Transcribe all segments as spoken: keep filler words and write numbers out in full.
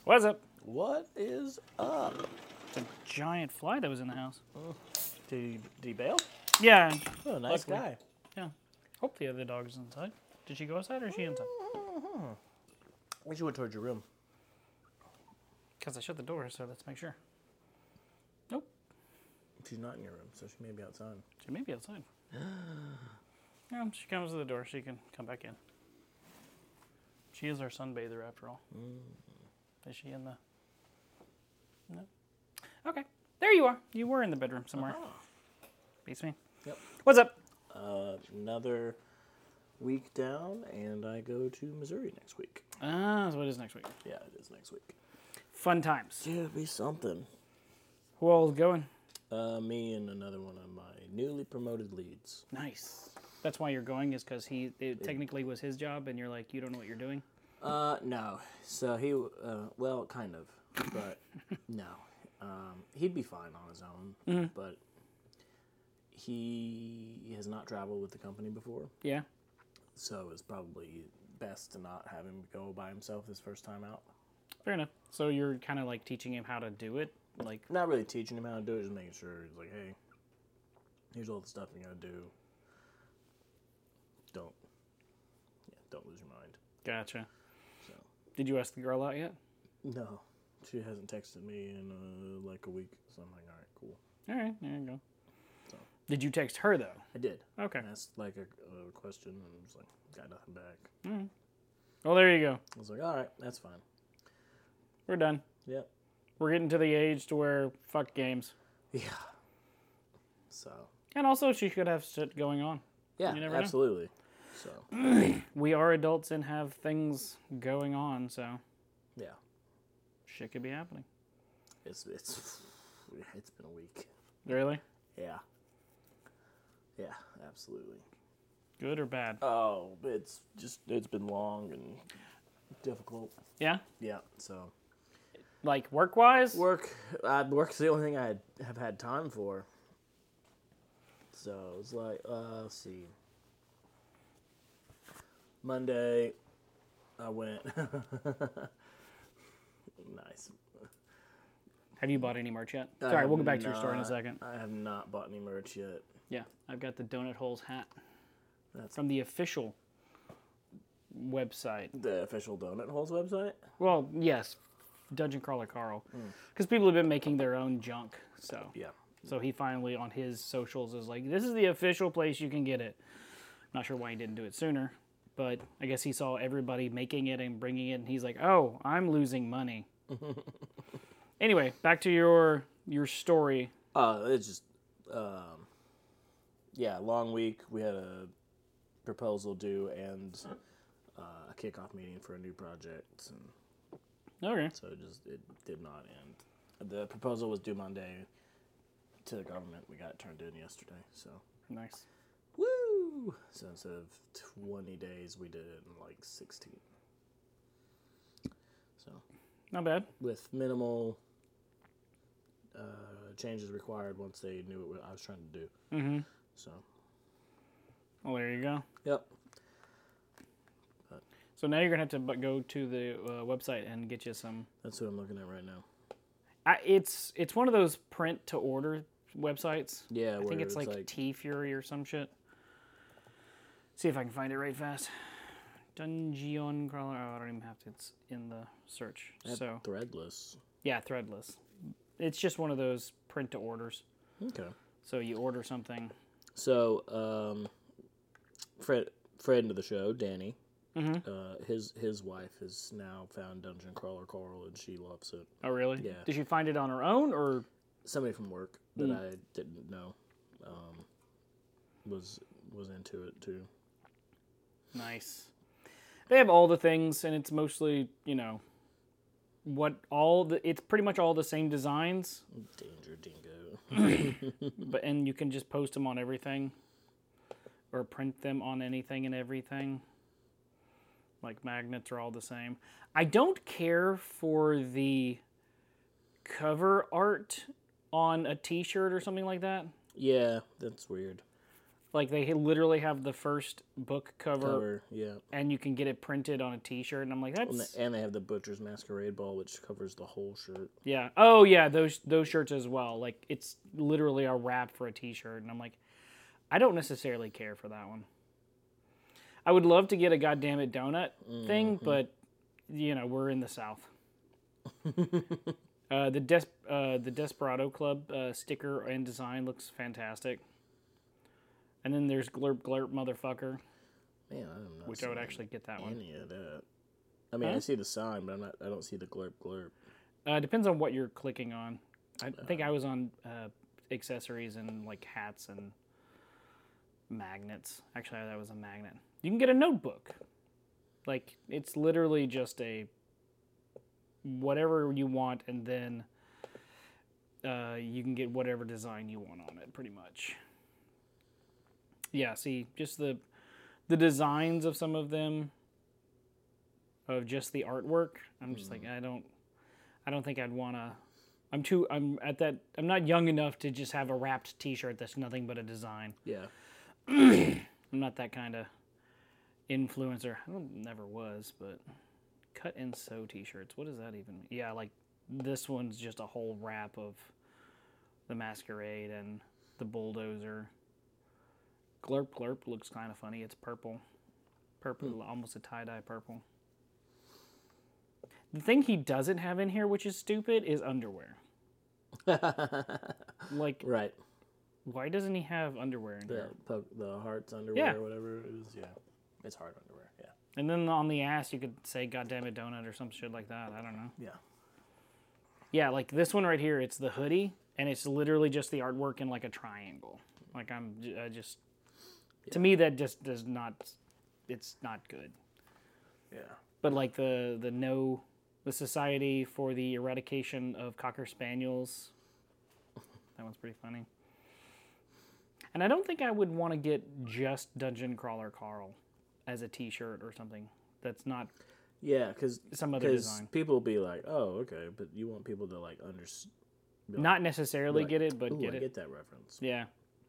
What's up? What is up? It's a giant fly that was in the house. Oh. Did, he, did he bail? Yeah. Oh, nice luckily. guy. Yeah. Hope the other dog is inside. Did she go outside or is she inside? Mm-hmm. Why you went towards your room? Because I shut the door, so let's make sure. Nope. She's not in your room, so she may be outside. She may be outside. Yeah, she comes to the door. She can come back in. She is our sunbather, after all. Mm. Is she in the... No. Okay. There you are. You were in the bedroom somewhere. Uh-huh. Beats me. Yep. What's up? Uh, another week down, and I go to Missouri next week. Ah, so it is next week. Yeah, it is next week. Fun times. Yeah, it'll be something. Who all is going? Uh, me and another one of my newly promoted leads. Nice. That's why you're going, is because he it technically was his job, and you're like, you don't know what you're doing? Uh, no. So he, uh, well, kind of, but no. Um, he'd be fine on his own, mm-hmm. but he has not traveled with the company before. Yeah. So it's probably best to not have him go by himself his first time out. Fair enough. So you're kind of like teaching him how to do it? Like not really teaching him how to do it, just making sure he's like, hey, here's all the stuff you gotta do. Don't, yeah, don't lose your mind. Gotcha. So. Did you ask the girl out yet? No. She hasn't texted me in uh, like a week, so I'm like, all right, cool. All right, there you go. So. Did you text her, though? I did. Okay. I asked like a, a question, and I was like, got nothing back. All right. Well, there you go. I was like, all right, that's fine. We're done. Yep. We're getting to the age to where fuck games. Yeah. So. And also, she could have shit going on. Yeah, you never absolutely. Know. So. We are adults and have things going on, so. Yeah. Shit could be happening. It's it's it's been a week. Really? Yeah. Yeah, absolutely. Good or bad? Oh, it's just it's been long and difficult. Yeah? Yeah, so. Like work-wise? Work. Uh, work's the only thing I have had time for. So it's like, uh, let's see. Monday, I went. Nice. Have you bought any merch yet? Sorry, we'll go back not, to your store in a second. I have not bought any merch yet. Yeah, I've got the Donut Holes hat. That's from the official website. The official Donut Holes website? Well, yes. Dungeon Crawler Carl. Because mm. people have been making their own junk. So yeah. So he finally, on his socials, is like, this is the official place you can get it. Not sure why he didn't do it sooner. But I guess he saw everybody making it and bringing it, and he's like, oh, I'm losing money. Anyway, back to your your story. Uh, it's just, um, yeah, long week. We had a proposal due and uh, a kickoff meeting for a new project. And okay. So it just, it did not end. The proposal was due Monday to the government. We got it turned in yesterday, so. Nice. Woo! So instead of twenty days, we did it in like sixteen. So. Not bad. With minimal uh, changes required once they knew what I was trying to do. Mm-hmm. So. Well, there you go. Yep. But. So now you're going to have to go to the uh, website and get you some... That's what I'm looking at right now. I, it's it's one of those print-to-order websites. Yeah, I think it's, it's like, like T-Fury or some shit. See if I can find it right fast. Dungeon Crawler. Oh, I don't even have to. It's in the search. So Threadless. Yeah, Threadless. It's just one of those print to orders. Okay. So you order something. So, um, friend friend of the show, Danny. Mm-hmm. Uh, his his wife has now found Dungeon Crawler Carl, and she loves it. Oh, really? Yeah. Did she find it on her own, or somebody from work that mm. I didn't know um, was was into it too. Nice. They have all the things, and it's mostly, you know, what all the, it's pretty much all the same designs. Danger Dingo. But, and you can just post them on everything, or print them on anything and everything. Like magnets are all the same. I don't care for the cover art on a t-shirt or something like that. Yeah, that's weird. Like, they literally have the first book cover, Cover, yeah. and you can get it printed on a T-shirt. And I'm like, that's... And they, and they have the Butcher's Masquerade Ball, which covers the whole shirt. Yeah. Oh, yeah, those those shirts as well. Like, it's literally a wrap for a T-shirt. And I'm like, I don't necessarily care for that one. I would love to get a goddammit donut mm-hmm. thing, but, you know, we're in the South. uh, the Des- uh, the Desperado Club uh, sticker and design looks fantastic. And then there's Glurp Glurp Motherfucker. Man, I'm not which I would actually get that one. Any of that. I mean, huh? I see the sign, but I'm not. I don't see the Glurp Glurp. Uh, depends on what you're clicking on. I uh, think I was on uh, accessories and like hats and magnets. Actually, that was a magnet. You can get a notebook. Like, it's literally just a whatever you want, and then uh, you can get whatever design you want on it, pretty much. Yeah, see, just the the designs of some of them, of just the artwork. I'm just mm. like, I don't, I don't think I'd wanna. I'm too. I'm at that. I'm not young enough to just have a wrapped T-shirt that's nothing but a design. Yeah. I'm not that kind of influencer. I don't, never was, but cut and sew T-shirts. What does that even mean? Yeah, like this one's just a whole wrap of the Masquerade and the Bulldozer. Glurp Glurp looks kind of funny. It's purple. Purple, hmm. almost a tie-dye purple. The thing he doesn't have in here, which is stupid, is underwear. Like, right. Why doesn't he have underwear in the, here? The, the heart's underwear yeah. or whatever it is, yeah. It's hard underwear, yeah. And then on the ass, you could say, "Goddammit donut" or some shit like that. I don't know. Yeah. Yeah, like this one right here, it's the hoodie, and it's literally just the artwork in like a triangle. Like, I'm I just... Yeah. To me, that just does not, it's not good. Yeah. But like the, the no, the Society for the Eradication of Cocker Spaniels, that one's pretty funny. And I don't think I would want to get just Dungeon Crawler Carl as a T-shirt or something. That's not yeah, because some other design. People will be like, oh, okay, but you want people to like understand. Not necessarily like, get it, but ooh, get I it. get that reference. Yeah.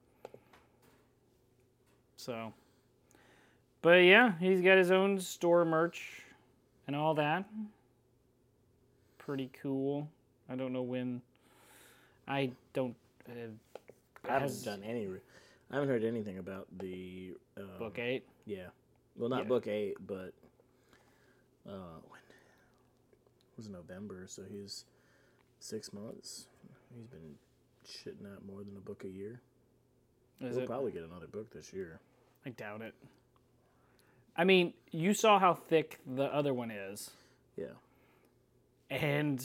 So, but yeah, he's got his own store merch and all that. Pretty cool. I don't know when. I don't. Uh, I haven't has, done any. Re- I haven't heard anything about the um, book eight. Yeah, well, not yeah. book eight, but uh, when it was November, so he's six months. He's been shitting out more than a book a year. Is we'll it? Probably get another book this year. I doubt it. I mean, you saw how thick the other one is. Yeah. And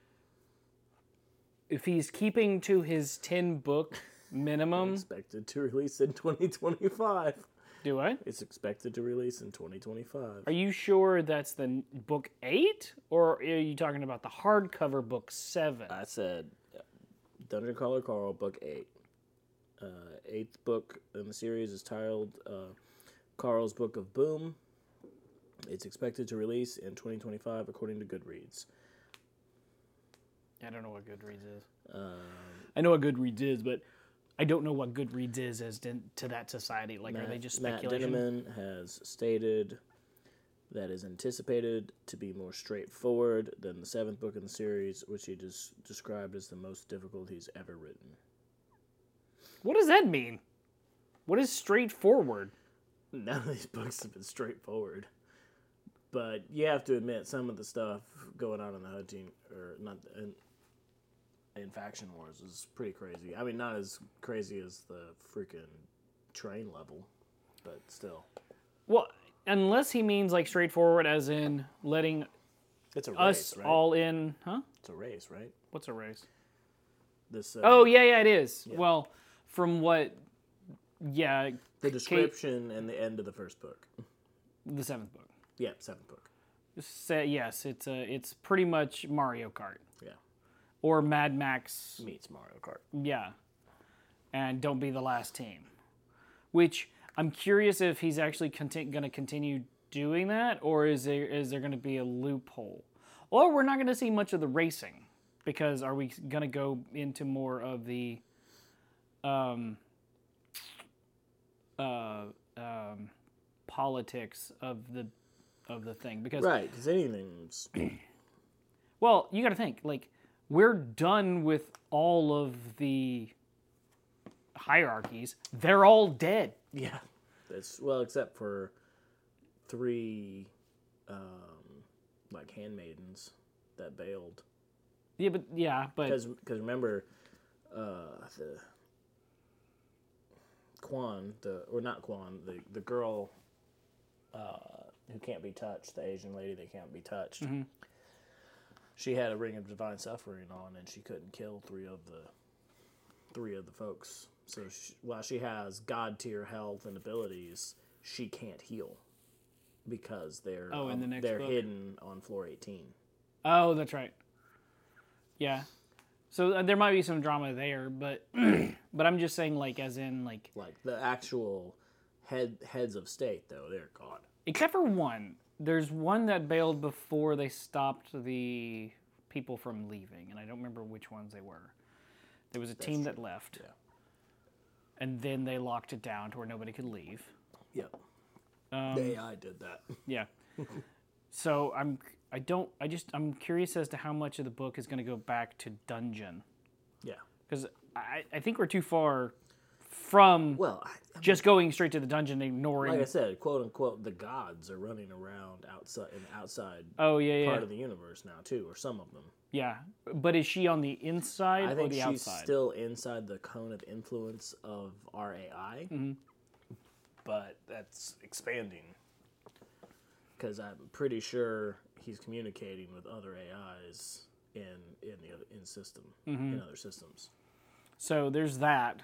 if he's keeping to his ten book minimum... expected to release in twenty twenty-five. Do what? It's expected to release in twenty twenty-five. Are you sure that's the book eight? Or are you talking about the hardcover book seven? I said Dungeon Crawler Carl, book eight. Uh, eighth book in the series is titled uh, Carl's Book of Boom. It's expected to release in twenty twenty-five, according to Goodreads. I don't know what Goodreads is. Um, I know what Goodreads is, but I don't know what Goodreads is as to, to that society. Like, Matt, are they just Matt speculation? Dinniman has stated that is anticipated to be more straightforward than the seventh book in the series, which he just described as the most difficult he's ever written. What does that mean? What is straightforward? None of these books have been straightforward. But you have to admit, some of the stuff going on in the hunting, or not in, in Faction Wars, is pretty crazy. I mean, not as crazy as the freaking train level, but still. Well, unless he means like straightforward, as in letting it's a race, us right? all in, huh? It's a race, right? What's a race? This. Uh, oh yeah, yeah, it is. Yeah. Well, from what, yeah. The description Kate, and the end of the first book. The seventh book. Yeah, seventh book. Say, yes, it's a, it's pretty much Mario Kart. Yeah. Or Mad Max meets Mario Kart. Yeah. And Don't Be the Last Team. Which I'm curious if he's actually conti- going to continue doing that, or is there is there going to be a loophole? Or we're not going to see much of the racing, because are we going to go into more of the um uh, um, politics of the of the thing because Right, because anything's well, you got to think like we're done with all of the hierarchies. They're all dead. yeah. That's well, except for three, um, like handmaidens that bailed. Yeah, but yeah, but Because remember, uh, the Quan, the or not Quan, the the girl uh, who can't be touched, the Asian lady that can't be touched. Mm-hmm. She had a ring of divine suffering on, and she couldn't kill three of the three of the folks. So she, while she has god tier health and abilities, she can't heal because they're Oh, in um, the next they're book? hidden on floor eighteen. oh, that's right. Yeah. So uh, there might be some drama there, but but I'm just saying, like, as in, like, Like the actual head heads of state, though, they're gone. except for one. There's one that bailed before they stopped the people from leaving, and I don't remember which ones they were. There was a team that left, Yeah. and then they locked it down to where nobody could leave. Yep. Um, The A I did that. Yeah. So I'm I don't I just I'm curious as to how much of the book is going to go back to dungeon, Yeah. because I I think we're too far from Well, I, I mean, just going straight to the dungeon, ignoring. like I said, quote unquote, the gods are running around outside in the outside oh yeah, part yeah, of the universe now too, or some of them. yeah. But is she on the inside I or think the she's outside? still inside the cone of influence of our A I, Mm-hmm. but that's expanding because I'm pretty sure he's communicating with other A Is in in the other, in system Mm-hmm. in other systems. So there's that.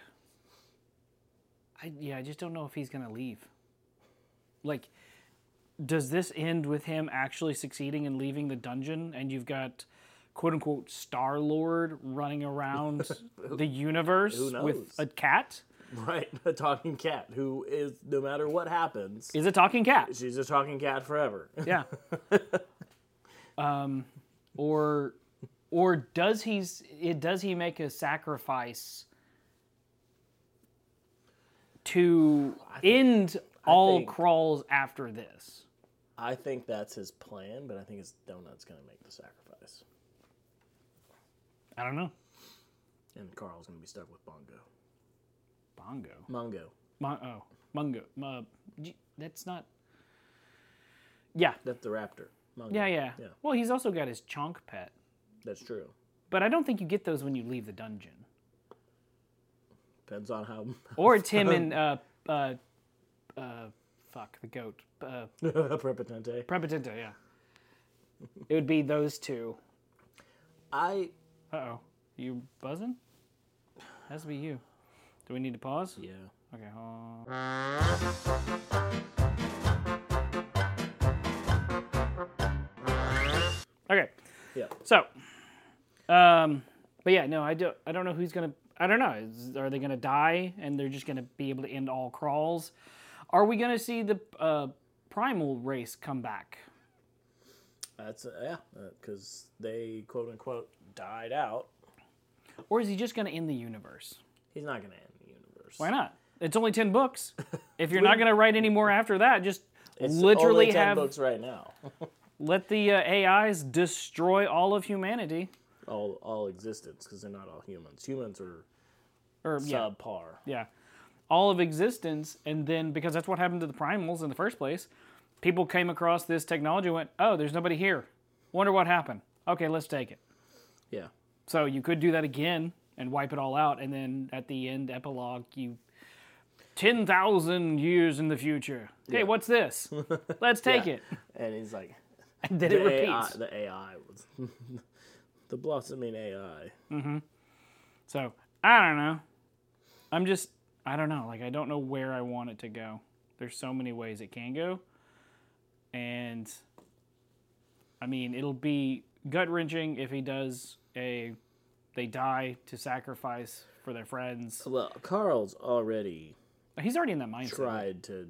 I yeah, I just don't know if he's gonna leave. Like, does this end with him actually succeeding and leaving the dungeon, and you've got quote unquote Star Lord running around the universe Who knows? with a cat? Right, a talking cat who is no matter what happens, Is a talking cat. she's a talking cat forever. Yeah. um, or or does he's it does he make a sacrifice to end all think- crawls after this? I think that's his plan, but I think his Donut's going to make the sacrifice, I don't know. and Carl's going to be stuck with Bongo. Bongo. Mongo. Mon- oh, Mungo. Uh, g- that's not. Yeah. That's the raptor. Mongo. yeah, yeah, Yeah, Well, he's also got his chonk pet, that's true. but I don't think you get those when you leave the dungeon. Depends on how. Or it's him and uh, uh, uh, fuck the goat. Uh, Prepotente. Prepotente, yeah. It would be those two. I. Uh oh. You buzzing? Has to be you. Do we need to pause? Yeah. Okay, hold on. Okay. Yeah. So, um, but yeah, no, I don't. I don't know who's gonna. I don't know. Is, are they gonna die and they're just gonna be able to end all crawls? Are we gonna see the uh, primal race come back? That's uh, yeah, because they quote unquote died out. Or is he just gonna end the universe? He's not going to end the universe. Why not? It's only ten books. If you're not gonna write any more after that, just It's literally only ten have books right now. let the uh, A Is destroy all of humanity. all all existence, because they're not all humans. Humans are Or yeah, subpar. yeah, all of existence, and then because that's what happened to the primals in the first place, people came across this technology and went, oh, there's nobody here. Wonder what happened. Okay, let's take it. Yeah. So you could do that again and wipe it all out, and then at the end epilogue, you ten thousand years in the future. Hey, Yeah. what's this? Let's take Yeah. it. And he's like, And then the it A I, repeats. the A I was the blossoming A I. So I don't know. I'm just I don't know. Like I don't know where I want it to go. There's so many ways it can go, and I mean it'll be gut wrenching if he does a they die to sacrifice for their friends. Well, Carl's already He's already in that mindset. tried to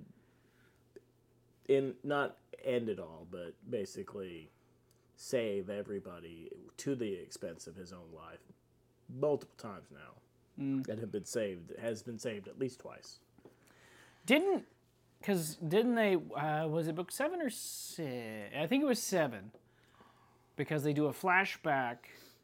in not end it all, but basically save everybody to the expense of his own life multiple times now. Mm. And have been saved has been saved at least twice. Didn't, because didn't they, uh, was it book seven or six? I think it was seven. Because they do a flashback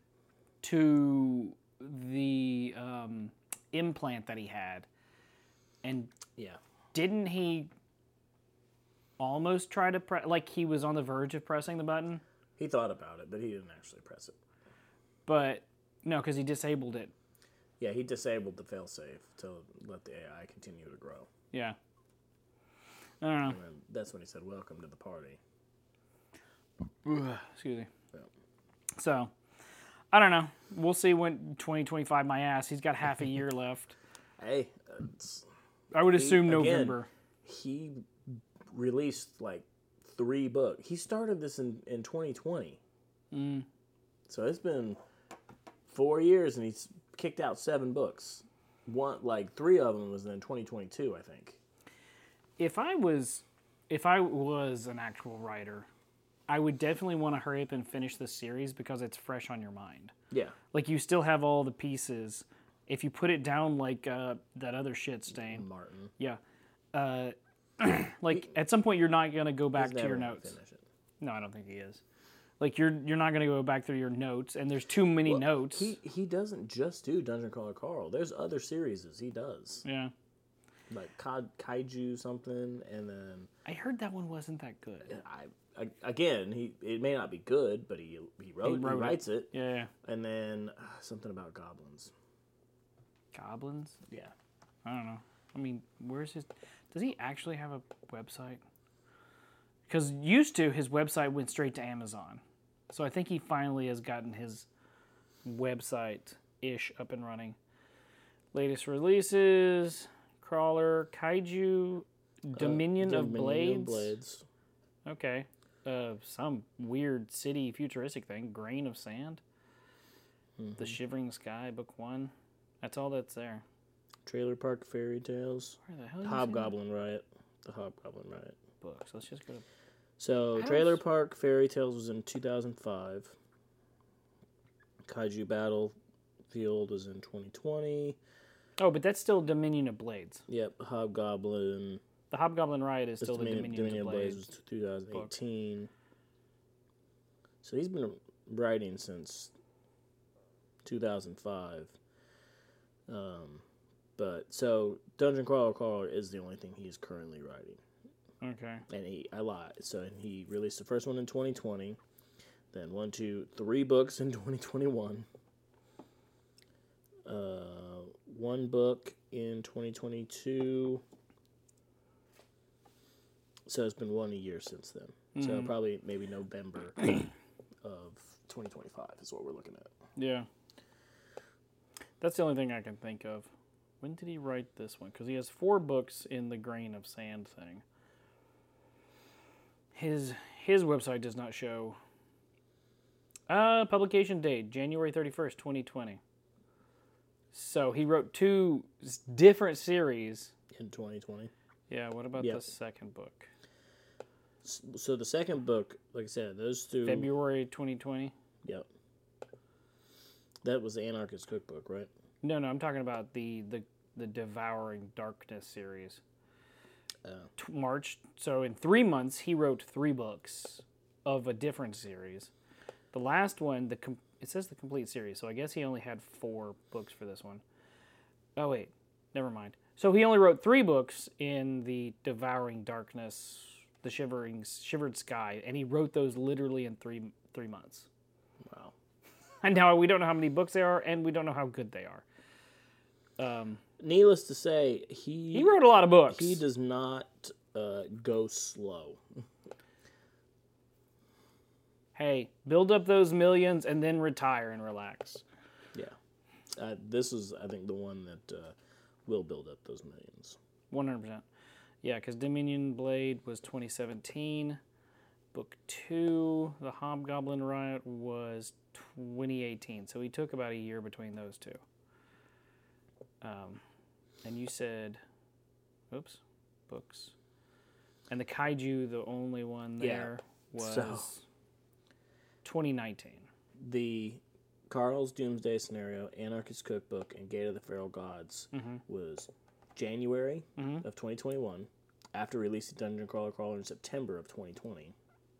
to the um, implant that he had. And Yeah. didn't he almost try to press, like he was on the verge of pressing the button? He thought about it, but he didn't actually press it. But, no, because he disabled it. Yeah, he disabled the failsafe to let the A I continue to grow. Yeah. I don't know. And then that's when he said, welcome to the party. Excuse me. Yeah. So, I don't know. We'll see when twenty twenty-five my ass. He's got half a year left. Hey, it's, I would assume again, November. he released like three books. He started this in, in twenty twenty. Mm. So it's been four years and he's kicked out seven books. One, like three of them was in twenty twenty-two, I think. If I was, if I was an actual writer, I would definitely want to hurry up and finish the series because it's fresh on your mind. Yeah. Like you still have all the pieces. If you put it down like uh, that other shit stain, Martin. yeah. Uh, like at some point you're not gonna go back He's to never your gonna notes. finish it. No, I don't think he is. Like you're you're not gonna go back through your notes, and there's too many Well, notes. He he doesn't just do Dungeon Crawler Carl. There's other series he does. Yeah. Like Ka- Kaiju something, and then I heard that one wasn't that good. I, I again he it may not be good, but he he wrote, he wrote it. writes it. Yeah, yeah. And then uh, something about goblins. Goblins? Yeah. I don't know. I mean, where's his... Does he actually have a website? Because used to, his website went straight to Amazon. So I think he finally has gotten his website-ish up and running. Latest releases... Crawler, Kaiju, Dominion, Uh, of Dominion Blades. of Blades. Okay. Uh, some weird city futuristic thing. Grain of Sand. Mm-hmm. The Shivering Sky, book one. That's all that's there. Trailer Park Fairy Tales. Where the hell did you see that? Hobgoblin Riot. The Hobgoblin Riot. Books. Let's just go to... So, I Trailer don't- Park Fairy Tales was in two thousand five. Kaiju Battlefield was in twenty twenty. Oh, but that's still Dominion of Blades. Yep, Hobgoblin. The Hobgoblin Riot is still the Dominion, Dominion, Dominion of of Blades. Blades was two thousand eighteen. So he's been writing since two thousand five. Um, but so Dungeon Crawler Carl is the only thing he's currently writing. Okay. And he, I lied. So he released the first one in twenty twenty, then one, two, three books in twenty twenty-one, uh, one book in twenty twenty-two. So it's been one a year since then. So Mhm. probably maybe November of twenty twenty-five is what we're looking at. Yeah. That's the only thing I can think of. When did he write this one? Because he has four books in the Grain of Sand thing. His his website does not show. Uh, publication date, January thirty-first, twenty twenty. So he wrote two s- different series. In twenty twenty. Yeah, what about Yep. the second book? S- So the second book, like I said, those two. February twenty twenty? Yep. That was the Anarchist Cookbook, right? No, no, I'm talking about the the, the Devouring Darkness series. Oh. T- March. So in three months, he wrote three books of a different series. The last one, the com- it says the complete series, so I guess he only had four books for this one. Oh wait, never mind. So he only wrote three books in the Devouring Darkness, the Shivering Shivered Sky, and he wrote those literally in three three months. Wow. And now we don't know how many books there are, and we don't know how good they are. Um, Needless to say, he he wrote a lot of books. he does not uh, go slow. Hey, build up those millions and then retire and relax. Yeah. Uh, this is, I think, the one that uh, will build up those millions. one hundred percent. Yeah, because Dominion Blade was twenty seventeen. Book two, The Hobgoblin Riot, was twenty eighteen. So he took about a year between those two. Um, and you said, oops, books. And the Kaiju, the only one Yeah, there, was so- twenty nineteen. The Carl's Doomsday Scenario, Anarchist Cookbook, and Gate of the Feral Gods Mhm. was January Mhm. of twenty twenty-one, after releasing Dungeon Crawler Crawler in September of twenty twenty.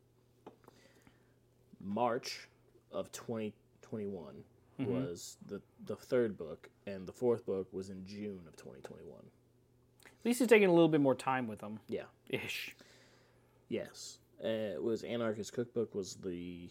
March of twenty twenty-one Mm-hmm. was the, the third book, and the fourth book was in June of twenty twenty-one. At least he's taking a little bit more time with them. Yeah. Ish. Yes. Uh, it was Anarchist Cookbook was the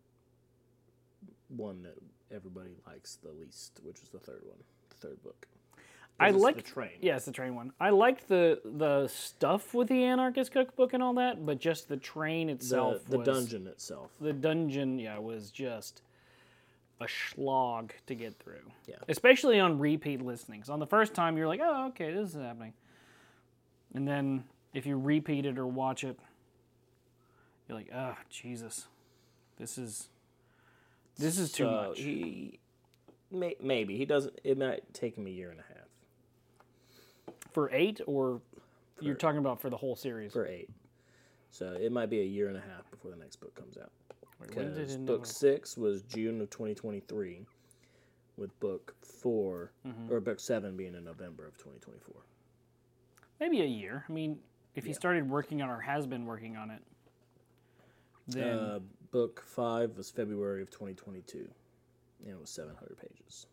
one that everybody likes the least, which was the third one, the third book. I This is liked the train. Yeah, it's the train one. I liked the the stuff with the Anarchist Cookbook and all that, but just the train The, itself the was, dungeon itself. The dungeon, yeah, was just a slog to get through. Yeah. Especially on repeat listenings. On the first time, you're like, oh, okay, this is happening. And then if you repeat it or watch it, you're like, oh, Jesus. This is this is too So much. He may, maybe he doesn't. It might take him a year and a half For eight, or you're talking about for the whole series? for eight. So it might be a year and a half before the next book comes out. Wait, when did Because it book know? six was June of twenty twenty-three, with book 4 Mm-hmm. or book seven being in November of twenty twenty-four. Maybe a year. I mean, if he Yeah. started working on or has been working on it, then Uh, book five was February of twenty twenty-two, and it was seven hundred pages.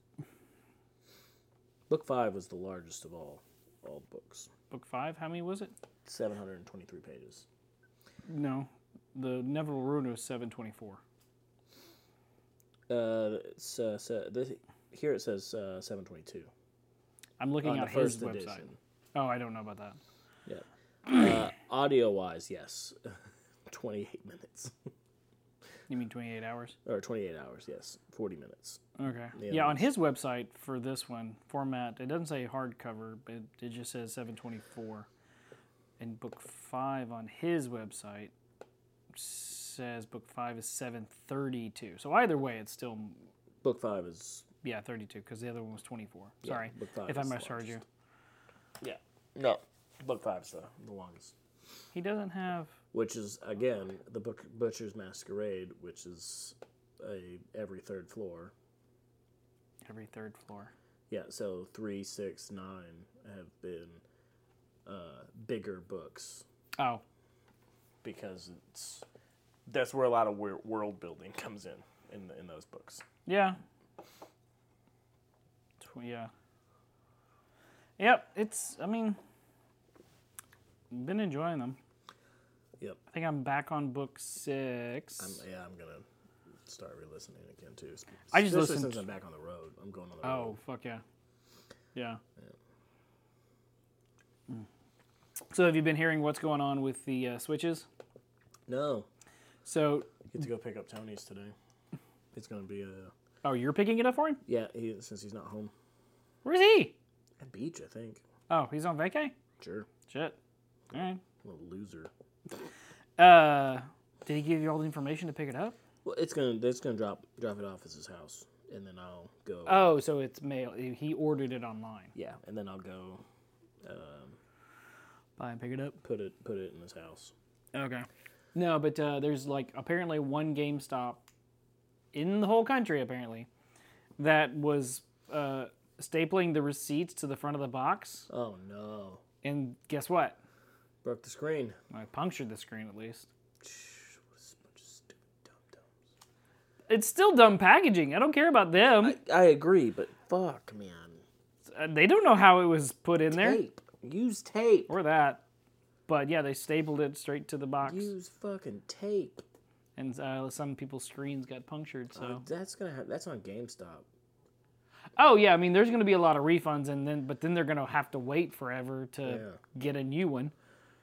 Book five was the largest of all all books, book five, how many was it? seven hundred twenty-three pages. No, the Neville Rune was seven twenty-four. Uh, it's, uh, so this, here it says uh, seven twenty-two I'm looking on the at his first website. edition. Oh, I don't know about that. Yeah. Uh, audio wise, yes, twenty-eight minutes You mean twenty-eight hours? or twenty-eight hours. Yes, forty minutes. Okay. Yeah, Yeah, on that's- his website for this one, format, it doesn't say hardcover, but it, it just says seven twenty-four. And book five on his website says book five is seven thirty-two. So either way, it's still, Book five is yeah, thirty-two, because the other one was twenty-four. yeah, Sorry book five if I is the misheard you. largest. Yeah, no, book five's the the longest. He doesn't have, Which is again the book Butcher's Masquerade, which is a every third floor. every third floor. Yeah, so three, six, nine have been uh, bigger books Oh, because it's that's where a lot of wor- world building comes in in in those books. yeah. Tw- Yeah. Yep, it's, I mean, been enjoying them. Yep, I think I'm back on book six. I'm, yeah, I'm gonna start re-listening again too. I just Especially listened since to- I'm back on the road. I'm going on the Oh, road. fuck yeah. Yeah. Mm. So have you been hearing what's going on with the uh, Switches? No, So, get to go pick up Tony's today. It's gonna be a oh, you're picking it up for him? yeah. He, since he's not home Where's he? at beach, I think. Oh, he's on vacay? Sure, Shit. All right. what a loser. Uh, did he give you all the information to pick it up? Well, it's gonna it's gonna drop drop it off at his house, and then I'll go. Oh, so it's mail. He ordered it online. Yeah, and then I'll go um, Buy and pick it up? put it put it in his house. Okay. No, but uh, there's like apparently one GameStop in the whole country apparently that was uh, stapling the receipts to the front of the box, Oh no! and guess what? Broke the screen. I punctured the screen at least. What a bunch of stupid dum-dums. It's still dumb packaging. I don't care about them. I, I agree, but fuck, man. Uh, they don't know how it was put in there Tape. Use tape. or that. But yeah, they stapled it straight to the box, Use fucking tape. and uh, some people's screens got punctured. So. Uh, that's gonna have. That's on GameStop. Oh yeah, I mean, there's going to be a lot of refunds, and then but then they're going to have to wait forever to Yeah. get a new one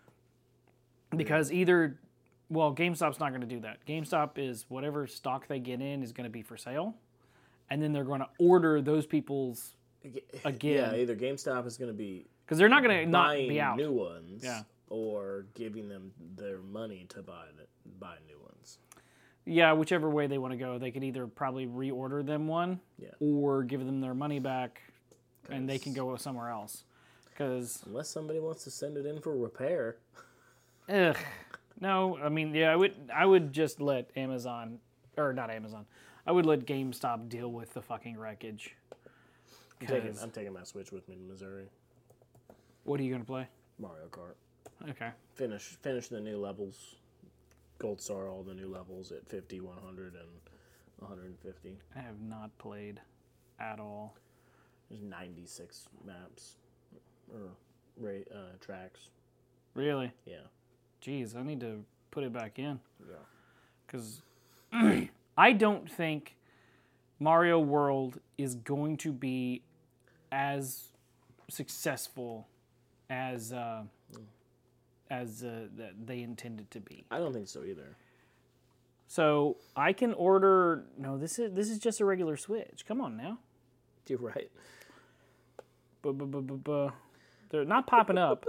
because either, well, GameStop's not going to do that. GameStop is whatever stock they get in is going to be for sale, and then they're going to order those people's Again. Yeah, either GameStop is gonna be because they're not going to not buying be out. new ones, Yeah. or giving them their money to buy the, buy new ones. Yeah, whichever way they want to go, they could either probably reorder them one, Yeah. or give them their money back, and they can 'Cause- go somewhere else. Because Unless somebody wants to send it in for repair. Ugh. No, I mean, yeah, I would, I would just let Amazon, or not Amazon, I would let GameStop deal with the fucking wreckage. I'm taking, 'Cause- I'm taking my Switch with me to Missouri. What are you gonna play? Mario Kart. Okay. Finish finish the new levels. Gold star all the new levels at fifty, one hundred, and one hundred fifty. I have not played at all. There's ninety-six maps or ra- uh, tracks. Really? Yeah. Jeez, I need to put it back in. Yeah. Because I don't think Mario World is going to be as successful as uh, as uh, that they intended to be. I don't think so either. So I can order. No, this is this is just a regular Switch. Come on now. You're right. Bu-bu-bu-bu-bu. They're not popping up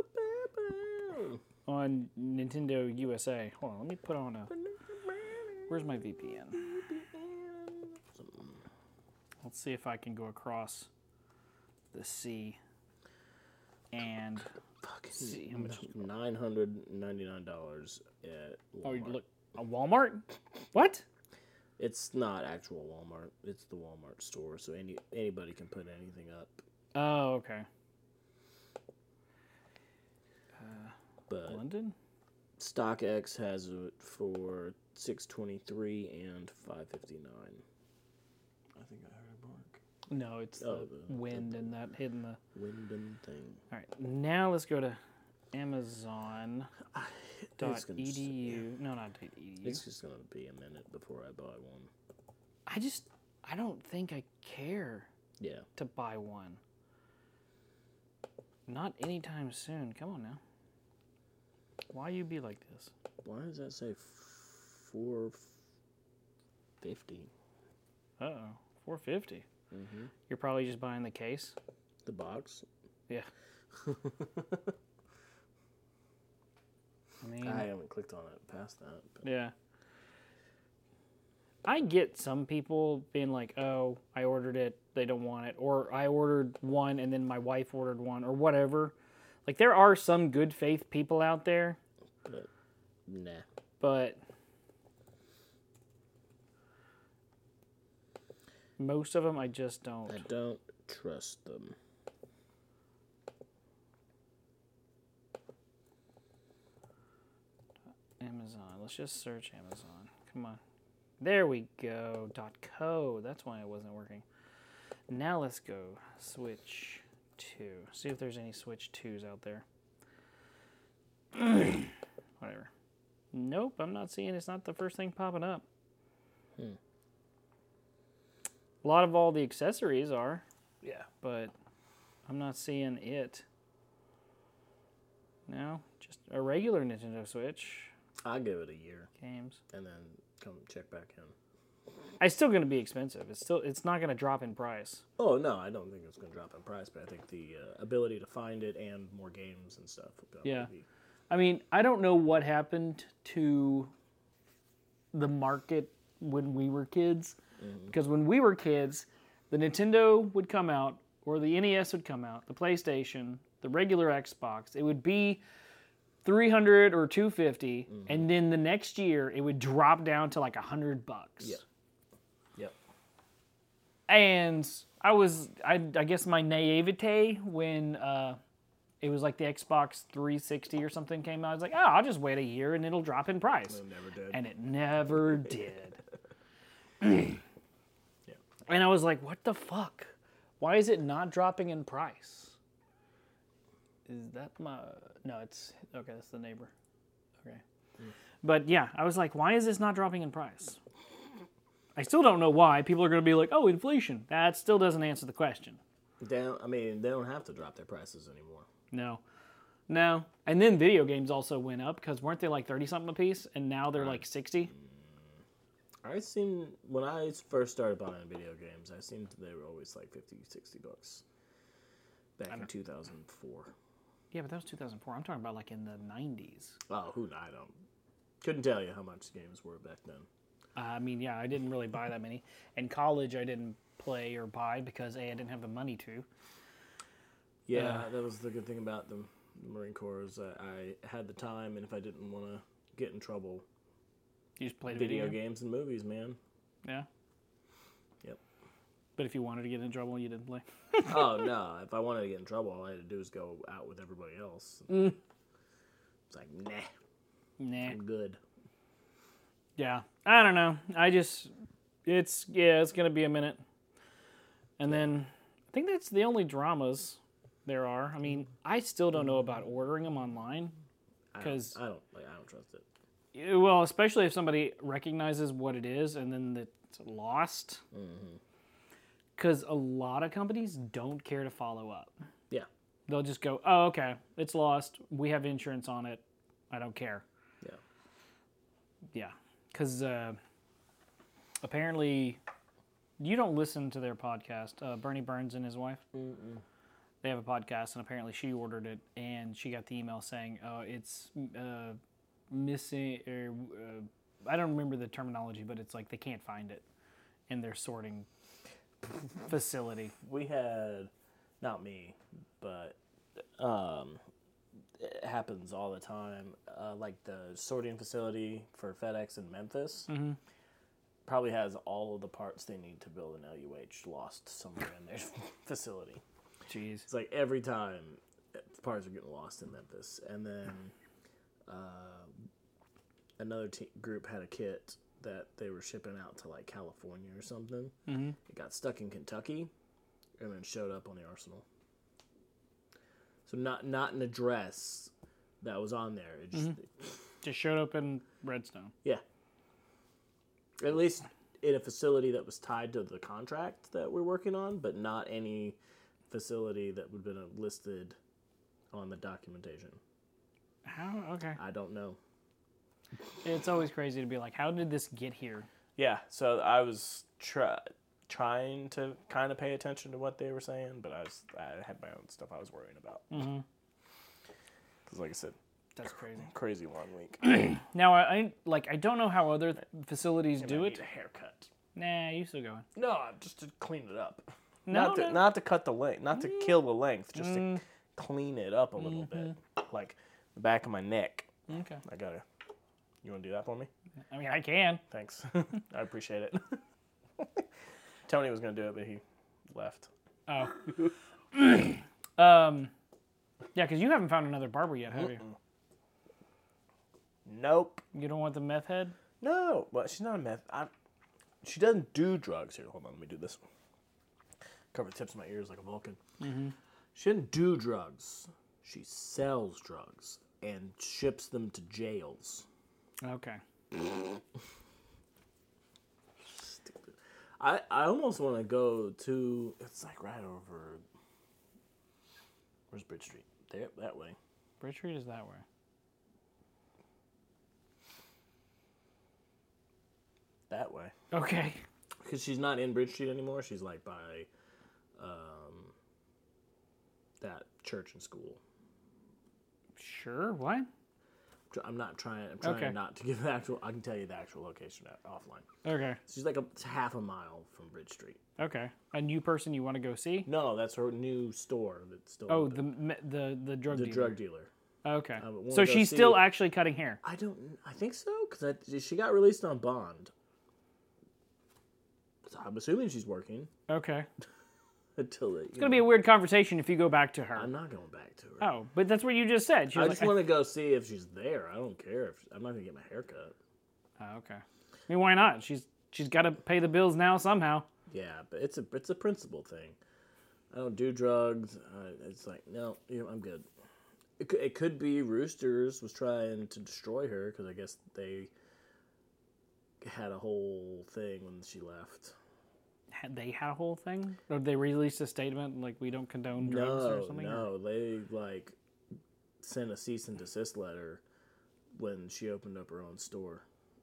on Nintendo U S A. Hold on, let me put on a. Where's my V P N? Let's see if I can go across the sea and Fucking see how much. nine hundred ninety-nine dollars at Walmart. Oh, you look a Walmart? What? It's not actual Walmart. It's the Walmart store, so any anybody can put anything up. Oh, okay. But London? StockX has it for six twenty-three and five fifty-nine. I think I heard a bark. No, it's Oh, the the- wind and that hitting the. Wyndham thing. All right, now let's go to Amazon dot It's gonna edu. No, not dot edu. It's just gonna be a minute before I buy one. I just, I don't think I care Yeah. to buy one. Not anytime soon. Come on now. Why you be like this? Why does that say four fifty? Uh oh, four fifty. Mm-hmm. You're probably just buying the case. The box. Yeah. I mean, I haven't clicked on it past that. But yeah. I get some people being like, "Oh, I ordered it, they don't want it," or I ordered one and then my wife ordered one, or whatever. Like, there are some good faith people out there, but nah. but most of them I just don't. I don't trust them. Amazon. Let's just search Amazon. Come on. There we go. .co. That's why it wasn't working. Now let's go Switch two. See if there's any Switch twos out there. Whatever. Nope, I'm not seeing. It's not the first thing popping up. Hmm. A lot of all the accessories are, Yeah. but I'm not seeing it. No, just a regular Nintendo Switch. I'll give it a year Games. and then come check back in. It's still going to be expensive. It's still. It's not going to drop in price. Oh, no, I don't think it's going to drop in price, but I think the uh, ability to find it and more games and stuff will probably Yeah. be. I mean, I don't know what happened to the market when we were kids. Because when we were kids, the Nintendo would come out, or the N E S would come out, the PlayStation, the regular Xbox. It would be three hundred or two fifty, and then the next year it would drop down to like a hundred bucks. Yeah. Yep. And I was, I, I guess my naivete when uh, it was like the Xbox three sixty or something came out, I was like, oh, I'll just wait a year and it'll drop in price. It never did. And it never did. Yeah. And I was like, what the fuck? Why is it not dropping in price? Is that my... No, it's... Okay, that's the neighbor. Okay. But yeah, I was like, why is this not dropping in price? I still don't know why. People are going to be like, oh, inflation. That still doesn't answer the question. They don't, I mean, they don't have to drop their prices anymore. No. No. And then video games also went up because weren't they like thirty-something a piece? And now they're like sixty? I seem, when I first started buying video games, I seemed they were always like fifty, sixty bucks back in two thousand four. Yeah, but that was two thousand four. I'm talking about like in the nineties. Oh, who, I don't, couldn't tell you how much games were back then. Uh, I mean, yeah, I didn't really buy that many. In college, I didn't play or buy because, A, I didn't have the money to. Yeah, Uh, that was the good thing about the Marine Corps is that I had the time, and if I didn't want to get in trouble, You just played video video, game? games and movies, man. Yeah. Yep. But if you wanted to get in trouble, you didn't play. Oh no! If I wanted to get in trouble, all I had to do was go out with everybody else. Mm. It's like, nah, Nah. I'm good. Yeah. I don't know. I just, it's, yeah, it's going to be a minute. And then I think that's the only dramas there are. I mean, I still don't know about ordering them online. I don't, Because, I don't like. I don't trust it. well, especially if somebody recognizes what it is and then it's lost. Because a lot of companies don't care to follow up. Yeah. They'll just go, oh, okay, it's lost. We have insurance on it. I don't care. Yeah. Yeah. Because uh, apparently you don't listen to their podcast. Uh, Bernie Burns and his wife. Mm-mm. They have a podcast, and apparently she ordered it, and she got the email saying, oh, it's uh, missing, or uh, I don't remember the terminology, but it's like they can't find it in their sorting facility. We had, not me, but um, it happens all the time. Uh, like the sorting facility for FedEx in Memphis Mm-hmm. probably has all of the parts they need to build an L U H lost somewhere in their facility. Jeez. It's like every time parts are getting lost in Memphis. And then uh, another te- group had a kit that they were shipping out to like California or something. Mm-hmm. It got stuck in Kentucky and then showed up on the Arsenal. So not not an address that was on there. It just, Mm-hmm. Just showed up in Redstone. yeah. At least in a facility that was tied to the contract that we're working on, but not any facility that would have been listed on the documentation. How? Okay. I don't know. It's always crazy to be like, how did this get here? Yeah, so I was try, trying to kind of pay attention to what they were saying, but I was I had my own stuff I was worrying about. Mm-hmm. Because like I said, That's crazy. crazy long week. Now, I, I like I don't know how other facilities do I it. need a haircut. Nah, you still going. No, just to clean it up. No, not to no. not to cut the length, not to kill the length, just Mm. to clean it up a little bit, like the back of my neck. Okay. I gotta. You want to do that for me? I mean, I can. Thanks. I appreciate it. Tony was gonna do it, but he left. Oh. um. Yeah, because you haven't found another barber yet, have you? Nope. You don't want the meth head? No. Well, she's not a meth. I, she doesn't do drugs. Here, hold on. Let me do this. Cover the tips of my ears like a Vulcan. Mm-hmm. She doesn't do drugs. She sells drugs and ships them to jails. Okay. Stupid. I, I almost want to go to. It's like right over. Where's Bridge Street? There, that way. Bridge Street is that way. That way. Okay. Because she's not in Bridge Street anymore. She's like by um, that church and school. Sure. What? Tr- I'm not trying. I'm trying Okay. not to give the actual. I can tell you the actual location at, offline. Okay. She's like a it's half a mile from Bridge Street. Okay. A new person you want to go see? No, that's her new store that's still. Oh, open. the me- the the drug the dealer. drug dealer. Okay. I wanna So go she's see- still actually cutting hair. I don't. I think so because she got released on bond. So I'm assuming she's working Okay. until it. It's gonna be a weird conversation if you go back to her. I'm not going back to her. Oh, but that's what you just said. She I was just like, want to go see if she's there. I don't care if I'm not gonna get my hair cut. oh, okay. I mean, why not? She's she's got to pay the bills now somehow. Yeah, but it's a it's a principle thing. I don't do drugs. Uh, it's like no, you know, I'm good. It could, it could be Roosters was trying to destroy her because I guess they had a whole thing when she left. Had they had a whole thing, or they released a statement like we don't condone drugs or No, something. or- no, they like sent a cease and desist letter when she opened up her own store.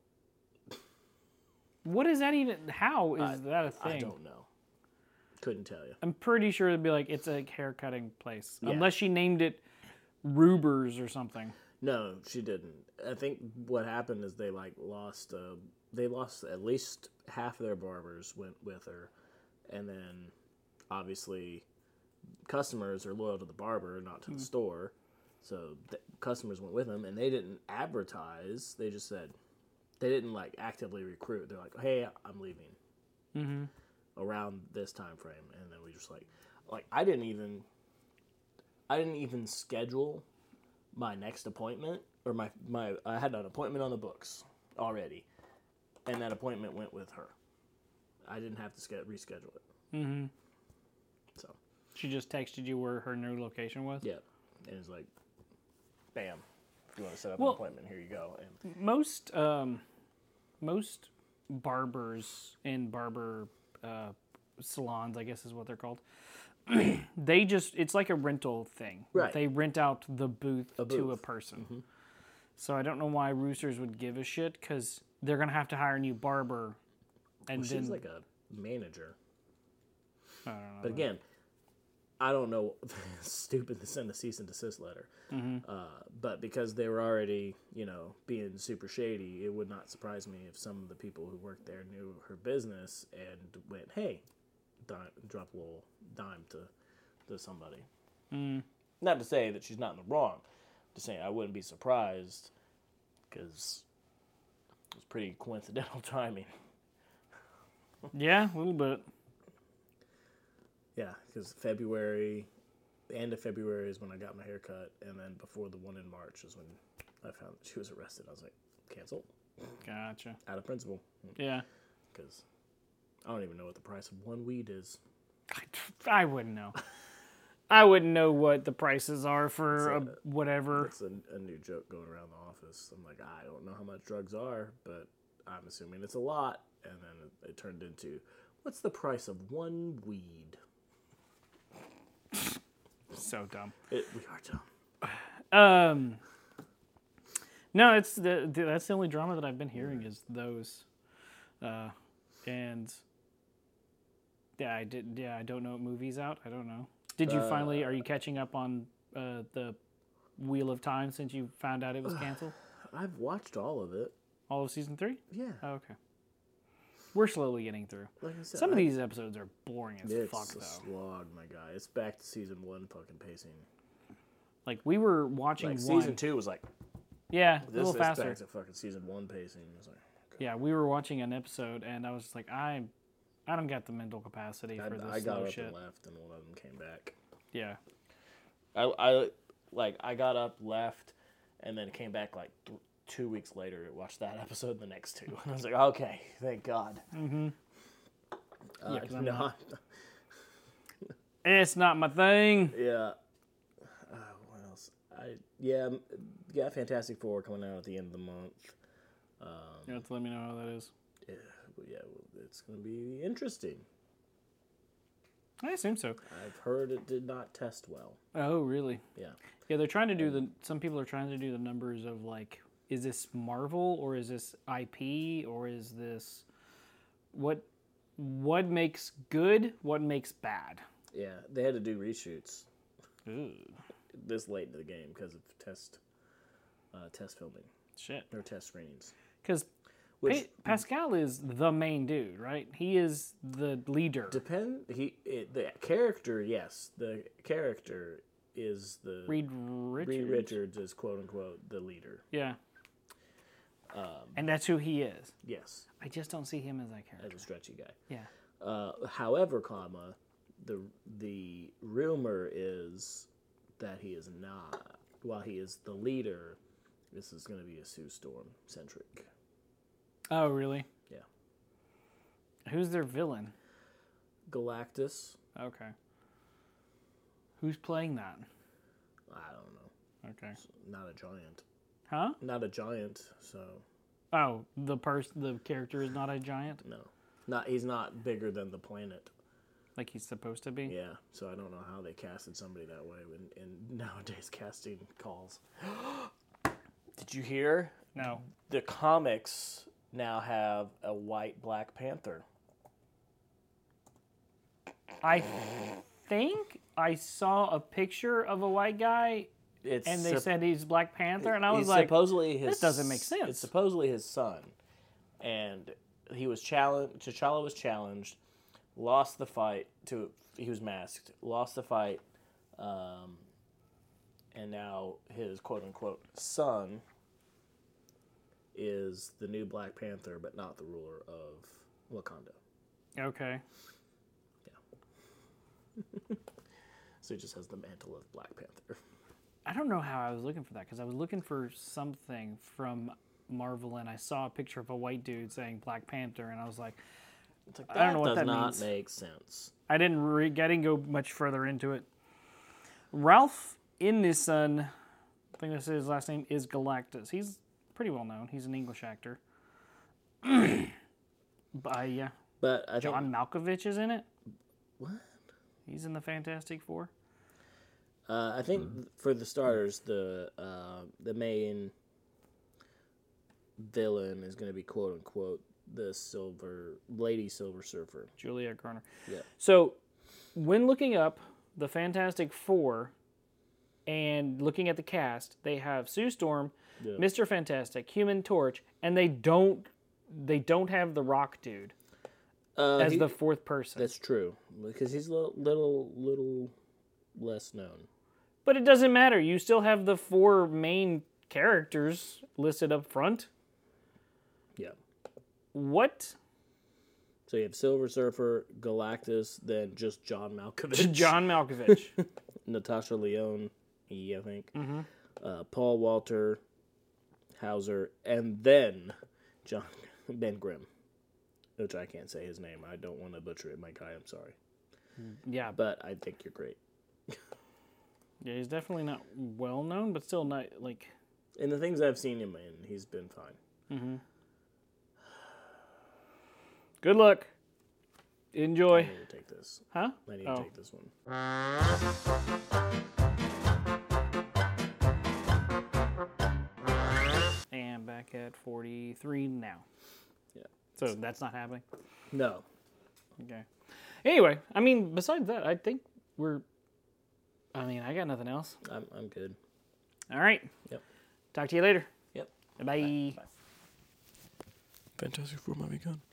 What is that even? How is I- that a thing? I don't know. Couldn't tell you. I'm pretty sure it'd be like it's a hair cutting place, Yeah. unless she named it Rubers or something. No, she didn't. I think what happened is they like lost. Uh, they lost at least half of their barbers went with her, and then obviously customers are loyal to the barber, not to the store. So the customers went with them, and they didn't advertise. They just said they didn't like actively recruit. They're like, "Hey, I'm leaving." Mm-hmm. around this time frame, and then we just like, like I didn't even, I didn't even schedule my next appointment or my my I had an appointment on the books already, and that appointment went with her. I didn't have to ske- reschedule it. Mm-hmm. So She just texted you where her new location was? yeah, and it's like, bam. If you want to set up Well- an appointment, here you go. And Most um, most barbers in barber uh, salons, I guess is what they're called. They just it's like a rental thing. Right. They rent out the booth, A to a booth. person. So I don't know why Roosters would give a shit because they're gonna have to hire a new barber, and well, then she's like a manager. I don't know. But again, I don't know. It's stupid to send a cease and desist letter. Mm-hmm. Uh, but because they were already, you know, being super shady, it would not surprise me if some of the people who worked there knew her business and went, "Hey, dime, drop a little dime to to somebody." Mm. Not to say that she's not in the wrong. Just saying I wouldn't be surprised because it was pretty coincidental timing. Yeah, a little bit. Yeah, because February, the end of February is when I got my hair cut, and then before the one in March is when I found that she was arrested. I was like, cancel, Gotcha. out of principle, Yeah. because I don't even know what the price of one weed is. I wouldn't know. I wouldn't know what the prices are for a, It's a- whatever. That's a, a new joke going around the office. I'm like, I don't know how much drugs are, but I'm assuming it's a lot. And then it, it turned into, what's the price of one weed? So dumb. It, we are dumb. Um, no, it's the, the that's the only drama that I've been hearing is those, uh, and yeah, I did. Yeah, I don't know what movie's out. I don't know. Did you finally? Are you catching up on uh, the Wheel of Time since you found out it was canceled? I've watched all of it. All of season three? Yeah. Oh, okay. We're slowly getting through. Like I said, Some of I- these episodes are boring as It's fuck, a though. slog, my guy. It's back to season one fucking pacing. Like we were watching Like one. season two was like Yeah, a this little is faster. back to fucking season one pacing. It's like, Yeah, we were watching an episode, and I was just like, I, I don't got the mental capacity I, for this I got slow up shit. and left, and one of them came back. Yeah. I, I like I got up, left, and then came back like th- two weeks later. Watched that episode, the next two, and I was like, okay, thank God. Mm-hmm. Uh, Yeah, 'cause I'm no, not- It's not my thing. yeah. Uh, what else? I yeah, m- yeah. Fantastic Four coming out at the end of the month. Um, You have to let me know how that is. yeah, well, yeah, well, it's gonna be interesting. I assume so. I've heard it did not test well. Oh, really? Yeah. Yeah, they're trying to do the. Some people are trying to do the numbers of like, is this Marvel or is this I P or is this what? What makes good? What makes bad? Yeah, they had to do reshoots Ooh, this late in the game because of test uh, test filming shit. or test screenings. Because Which Pascal is the main dude, right? He is the leader. depend he it, the character, yes, the character is the Reed Richards. Reed Richards is quote unquote the leader. Yeah. Um, And that's who he is. yes, I just don't see him as that as character. a stretchy guy. Yeah. Uh, however, comma the the rumor is that he is not. While he is the leader, this is going to be a Sue Storm centric. Oh, really? Yeah. Who's their villain? Galactus. Okay. Who's playing that? I don't know. Okay. Not a giant. Huh? Not a giant. So Oh, the person, the character is not a giant, no, not he's not bigger than the planet. like he's supposed to be. Yeah. So I don't know how they casted somebody that way in, in nowadays casting calls. Did you hear? No. The comics now have a white Black Panther. I think I saw a picture of a white guy, It's and they sup- said he's Black Panther, and I was he's like, supposedly his, this doesn't make sense. It's supposedly his son, and he was challenged. T'Challa was challenged, lost the fight. To he was masked, lost the fight, um, and now his quote unquote son is the new Black Panther, but not the ruler of Wakanda. okay. So he just has the mantle of Black Panther. I don't know how I was looking for that because I was looking for something from Marvel and I saw a picture of a white dude saying Black Panther and I was like, It's like, I don't know what does that not means. make sense. I didn't re- I didn't go much further into it. Ralph Ineson, I think that's his last name, is Galactus. He's pretty well known. He's an English actor. But uh, yeah, But I think John Malkovich is in it. what? He's in the Fantastic Four. Uh, I think for the starters, the uh, the main villain is going to be quote unquote the Silver Lady Silver Surfer. Juliet Garner. Yeah. So, when looking up the Fantastic Four and looking at the cast, they have Sue Storm, Yeah. Mister Fantastic, Human Torch, and they don't they don't have the Rock dude Uh, as he- the fourth person. that's true because he's a little little little less known. But it doesn't matter. You still have the four main characters listed up front. Yeah. What? So you have Silver Surfer, Galactus, then just John Malkovich, John Malkovich. Natasha Lyonne, I think, mm-hmm. uh, Paul Walter Hauser, and then John Ben Grimm, which I can't say his name. I don't want to butcher it, Mike. I'm sorry, Yeah, but I think you're great. yeah, he's definitely not well known, but still not like. In the things I've seen him in, he's been fine. Good luck. I Enjoy. need to take this. Huh? I need Oh. to take this one. And back at forty-three now. Yeah. So that's not happening. No. Okay. Anyway, I mean, besides that, I think we're. I mean, I got nothing else. I'm I'm good. All right. Yep. Talk to you later. Yep. Bye. Fantastic Four might be good.